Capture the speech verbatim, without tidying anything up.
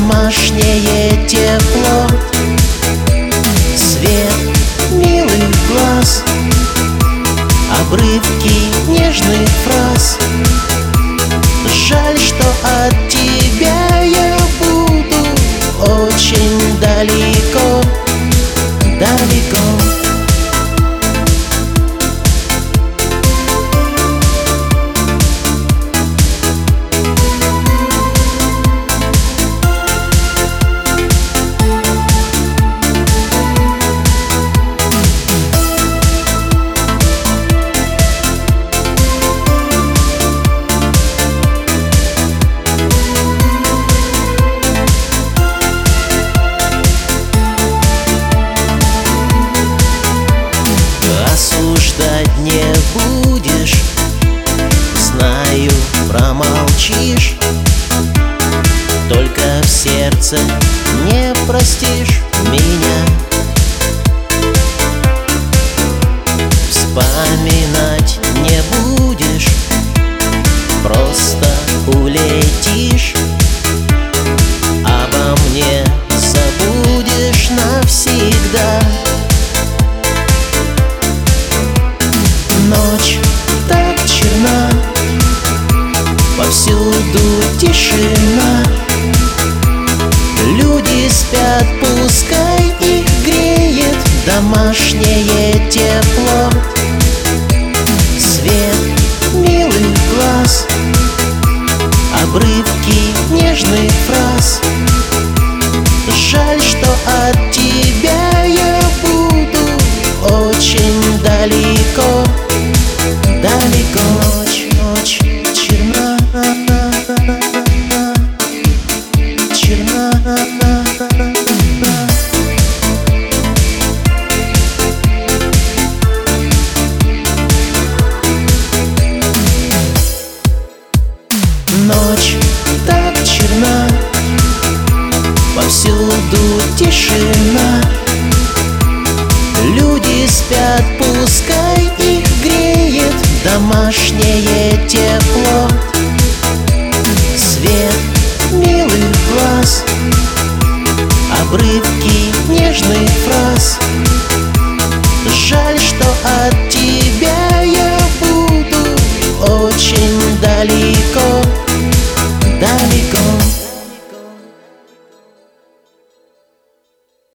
домашнее тепло, свет милых глаз, обрывки нежных фраз. Жаль, что от тебя я буду очень далеко, далеко. Осуждать не будешь, знаю, промолчишь, только в сердце не простишь меня. Вспоминать не будешь, просто улетишь, обо мне забудешь навсегда. Ночь так черна, повсюду тишина. Люди спят, пускай их греет домашнее тепло, свет милых глаз, обрывки нежных фраз. Жаль, что от тебя я буду очень далеко, далеко. Ночь, ночь черна, черна. Ночь так черна, повсюду тишина. Люди спят, пускай их греет домашнее